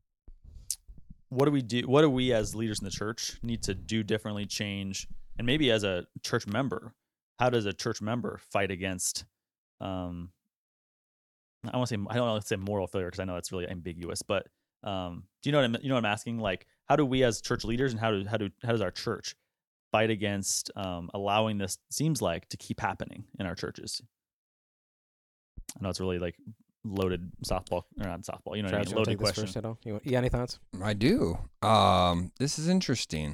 do we do? What do we as leaders in the church need to do differently, change, and maybe as a church member, how does a church member fight against? I want to say, I don't want to say moral failure because I know that's really ambiguous, but do you know what I'm asking? Like, how do we as church leaders, and how does our church fight against allowing this, seems like, to keep happening in our churches? I know it's really like loaded softball, or not softball, you know what I Travis, mean? you wanna Loaded take this question. first at all? You got any thoughts? I do. This is interesting.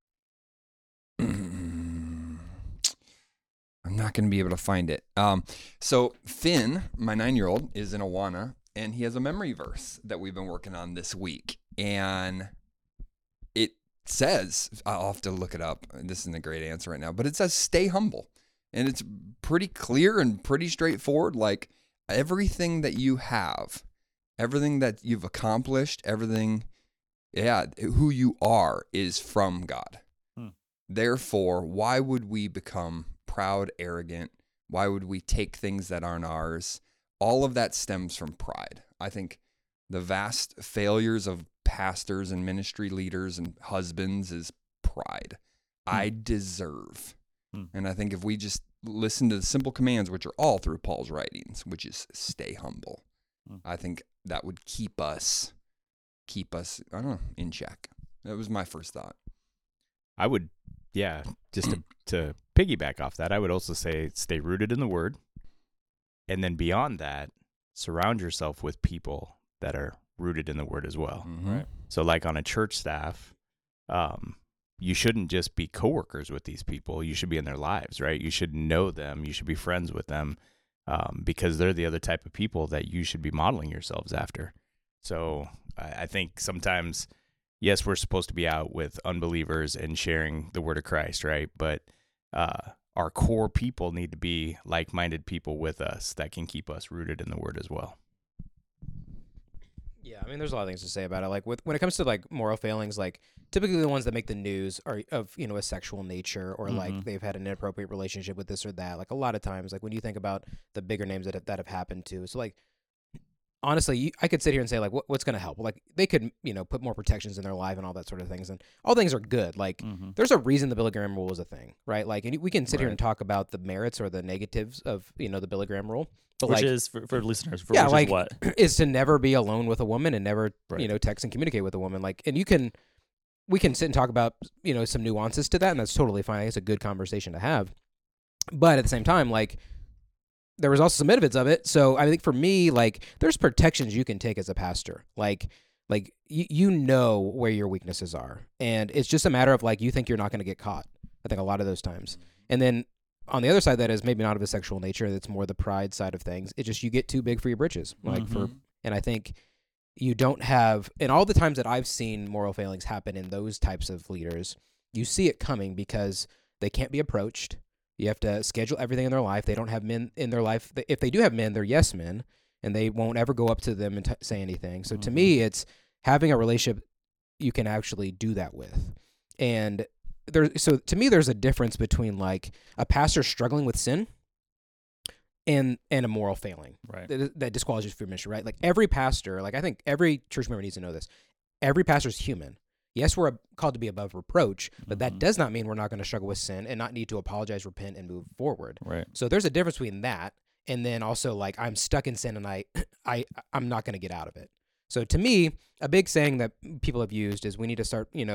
I'm not going to be able to find it. So Finn, my 9-year-old, is in Awana, and he has a memory verse that we've been working on this week. And it says, I'll have to look it up. This isn't a great answer right now, but it says, stay humble. And it's pretty clear and pretty straightforward. Like, everything that you have, everything that you've accomplished, everything, who you are is from God. Therefore, why would we become proud, arrogant? Why would we take things that aren't ours? All of that stems from pride. I think the vast failures of pastors and ministry leaders and husbands is pride. I deserve. And I think if we just listen to the simple commands, which are all through Paul's writings, which is stay humble, I think that would keep us, I don't know, in check. That was my first thought. I would, just to piggyback off that, I would also say stay rooted in the Word. And then beyond that, surround yourself with people that are rooted in the Word as well. Right. So like on a church staff, you shouldn't just be coworkers with these people. You should be in their lives, right? You should know them. You should be friends with them because they're the other type of people that you should be modeling yourselves after. So I think sometimes, yes, we're supposed to be out with unbelievers and sharing the word of Christ, right? But our core people need to be like-minded people with us that can keep us rooted in the word as well. Yeah, I mean, there's a lot of things to say about it. Like when it comes to like moral failings, like typically the ones that make the news are of a sexual nature, or like they've had an inappropriate relationship with this or that. Like a lot of times, like when you think about the bigger names that have happened to, so like honestly, I could sit here and say like what's going to help. Like they could put more protections in their life and all that sort of things, and all things are good. Like there's a reason the Billy Graham rule is a thing, right? Like, and we can sit here and talk about the merits or the negatives of the Billy Graham rule. But Which like, is for listeners, yeah, which like is what? is to never be alone with a woman and never Right. text and communicate with a woman. Like, and we can sit and talk about some nuances to that, and that's totally fine. It's a good conversation to have. But at the same time, like there was also some benefits of it. So I think for me, like there's protections you can take as a pastor. Like you know where your weaknesses are, and it's just a matter of like you think you're not going to get caught. I think a lot of those times, and then on the other side, that is maybe not of a sexual nature. That's more the pride side of things. It's just you get too big for your britches. And I think you don't have, and all the times that I've seen moral failings happen in those types of leaders, you see it coming because they can't be approached. You have to schedule everything in their life. They don't have men in their life. If they do have men, they're yes men, and they won't ever go up to them and say anything. So to me, it's having a relationship you can actually do that with. And so to me, there's a difference between like a pastor struggling with sin and a moral failing, Right. that disqualifies you from ministry, right? Like every pastor, like I think every church member needs to know this. Every pastor is human. Yes, we're called to be above reproach, but that does not mean we're not going to struggle with sin and not need to apologize, repent, and move forward. Right. So there's a difference between that and then also like I'm stuck in sin and I'm not going to get out of it. So to me, a big saying that people have used is we need to start,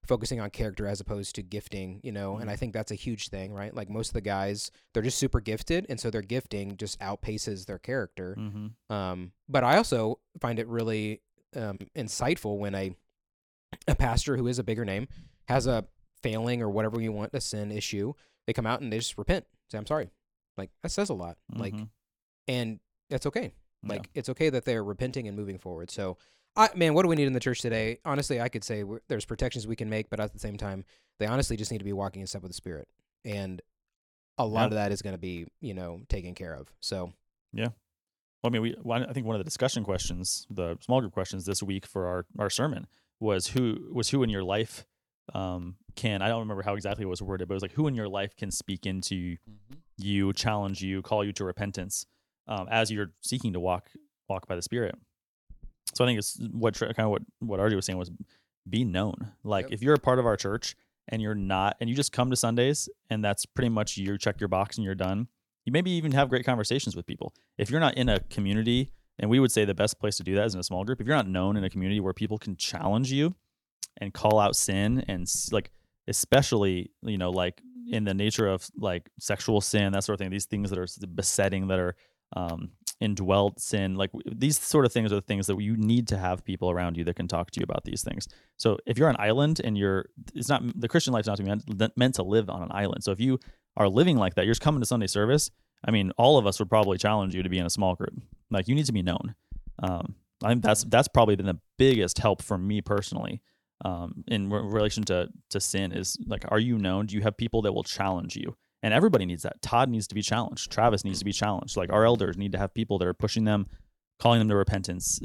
focusing on character as opposed to gifting, and I think that's a huge thing, right? Like most of the guys, they're just super gifted, and so their gifting just outpaces their character. But I also find it really insightful when a pastor who is a bigger name has a failing or whatever you want, a sin issue, they come out and they just repent, say, I'm sorry. Like that says a lot. Like, and that's okay. Like it's okay that they're repenting and moving forward. So man, what do we need in the church today? Honestly, I could say there's protections we can make, but at the same time, they honestly just need to be walking in step with the Spirit. And a lot of that is going to be, taken care of. So, yeah. Well, I mean, I think one of the discussion questions, the small group questions this week for our sermon was who in your life can, I don't remember how exactly it was worded, but it was like who in your life can speak into you, challenge you, call you to repentance as you're seeking to walk by the Spirit. So I think it's what RJ was saying was be known. Like if you're a part of our church and you're not, and you just come to Sundays and that's pretty much you check your box and you're done, you maybe even have great conversations with people. If you're not in a community, and we would say the best place to do that is in a small group. If you're not known in a community where people can challenge you and call out sin and like, especially, like in the nature of like sexual sin, that sort of thing, these things that are besetting, that are indwelt sin, like these sort of things are the things that you need to have people around you that can talk to you about these things. So if you're an island and it's not, the Christian life's not meant to live on an island. So if you are living like that, you're just coming to Sunday service, I mean, all of us would probably challenge you to be in a small group. Like you need to be known. I think that's probably been the biggest help for me personally in relation to sin is like, are you known? Do you have people that will challenge you? And everybody needs that. Todd needs to be challenged. Travis needs to be challenged. Like our elders need to have people that are pushing them, calling them to repentance.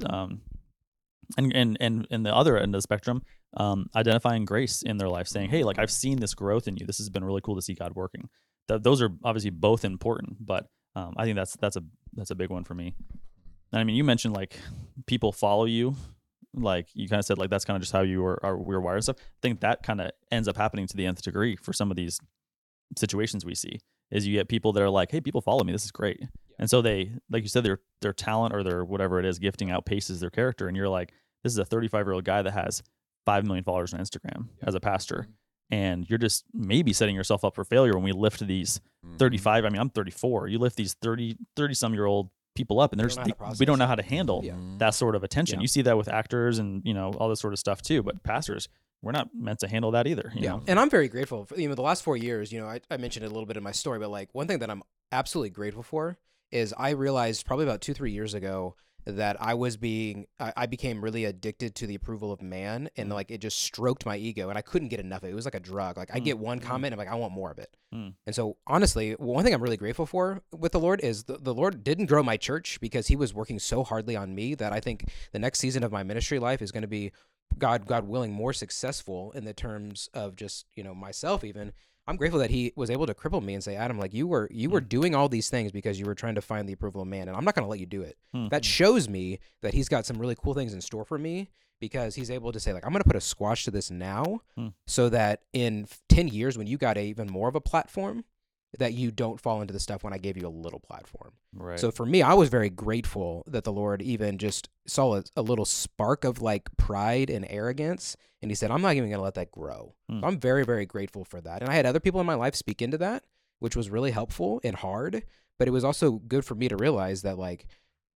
And the other end of the spectrum, identifying grace in their life, saying, hey, like I've seen this growth in you. This has been really cool to see God working. Those are obviously both important, but I think that's a big one for me. And I mean, you mentioned like people follow you, like you kind of said, like that's kind of just how we're wired and stuff. I think that kind of ends up happening to the nth degree for some of these situations we see. Is you get people that are like, hey, people follow me, this is great. And so they, like you said, their talent or their whatever it is, gifting outpaces their character, and you're like, this is a 35-year-old guy that has 5 million followers on Instagram as a pastor. And you're just maybe setting yourself up for failure when we lift these 35. I mean, I'm 34. You lift these 30-some-year-old people up, and we don't know how to handle that sort of attention. You see that with actors and, all this sort of stuff too. But pastors, we're not meant to handle that either. You know? And I'm very grateful for, the last 4 years, I mentioned it a little bit in my story, but like one thing that I'm absolutely grateful for is I realized probably about 2-3 years ago that I became really addicted to the approval of man, and like it just stroked my ego, and I couldn't get enough of it. It was like a drug. Like I get one comment, I'm like, I want more of it. And so honestly, one thing I'm really grateful for with the Lord is the Lord didn't grow my church because he was working so hardly on me that I think the next season of my ministry life is going to be, God willing, more successful in the terms of just, myself even. I'm grateful that he was able to cripple me and say, Adam, like you were doing all these things because you were trying to find the approval of man, and I'm not going to let you do it. That shows me that he's got some really cool things in store for me, because he's able to say, like, I'm going to put a squash to this now so that in 10 years when you got even more of a platform, that you don't fall into the stuff when I gave you a little platform. Right. So for me, I was very grateful that the Lord even just saw a little spark of like pride and arrogance, and he said, I'm not even going to let that grow. So I'm very, very grateful for that. And I had other people in my life speak into that, which was really helpful and hard, but it was also good for me to realize that like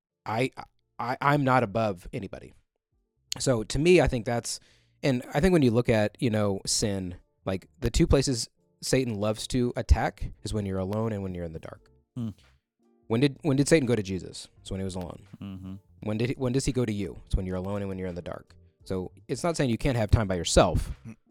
I'm not above anybody. So to me, I think and I think when you look at, sin, like the two places Satan loves to attack is when you're alone and when you're in the dark. When did Satan go to Jesus? It's when he was alone. When does he go to you? It's when you're alone and when you're in the dark. So it's not saying you can't have time by yourself,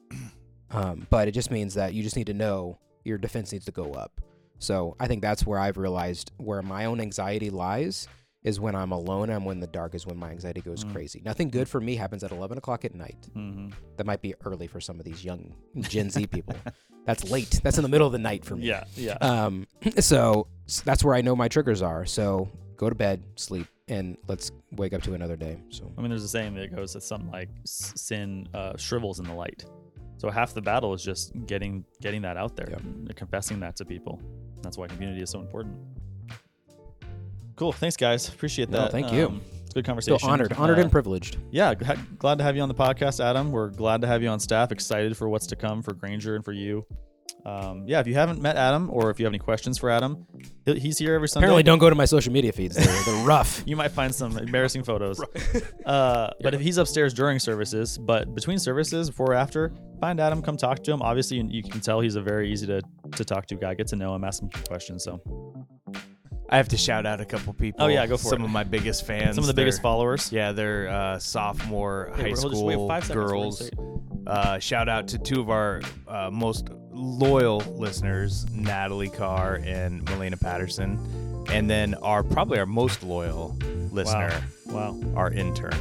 but it just means that you just need to know your defense needs to go up. So I think that's where I've realized where my own anxiety lies is when I'm alone, and when the dark is when my anxiety goes crazy. Nothing good for me happens at 11 o'clock at night. That might be early for some of these young Gen Z people. That's late. That's in the middle of the night for me. Yeah. So that's where I know my triggers are. So go to bed, sleep, and let's wake up to another day. So I mean, there's a saying that goes that something like sin shrivels in the light. So half the battle is just getting that out there, and confessing that to people. That's why community is so important. Cool. Thanks, guys. Appreciate that. Thank you. It's a good conversation. Feel honored and privileged. Yeah, glad to have you on the podcast, Adam. We're glad to have you on staff. Excited for what's to come for Granger and for you. If you haven't met Adam or if you have any questions for Adam, he's here every Sunday. Apparently, don't go to my social media feeds. They're rough. You might find some embarrassing photos. But if he's upstairs during services, but between services, before or after, find Adam, come talk to him. Obviously, you can tell he's a very easy to talk to guy. Get to know him, ask him questions. So I have to shout out a couple people. Oh, yeah, go for Some it. of my biggest fans. Some of the biggest followers. Yeah, they're sophomore high we have school 5 seconds. girls. Shout out to two of our most loyal listeners, Natalie Carr and Melena Patterson. And then probably our most loyal listener, Wow. our intern,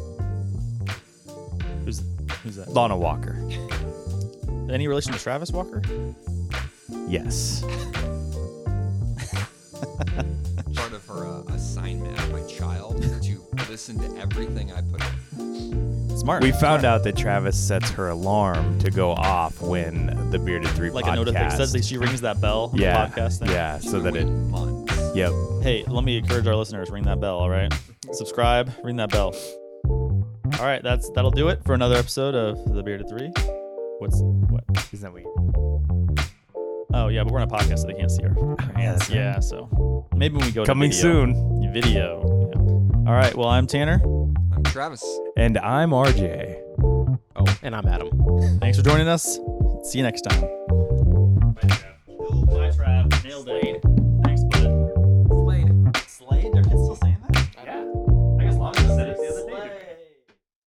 Who's that? Lana Walker. Any relation to Travis Walker? Yes. Part of her assignment as my child to listen to everything I put in. Smart. We found out that Travis sets her alarm to go off when the Bearded 3 like podcast. a notification. Says that she rings that bell on yeah, the podcast thing. yeah, so that it. Months. Yep. Hey, let me encourage our listeners, ring that bell, all right? Subscribe, ring that bell. All right, that'll do it for another episode of The Bearded 3. What? Isn't that weird? Oh, yeah, but we're on a podcast, so they can't see our hands. right. Yeah, so maybe when we go Coming to video. soon. Video. Yeah. All right, well, I'm Tanner. I'm Travis. And I'm RJ. And I'm Adam. Thanks for joining us. See you next time. Bye, Trav. Nailed it.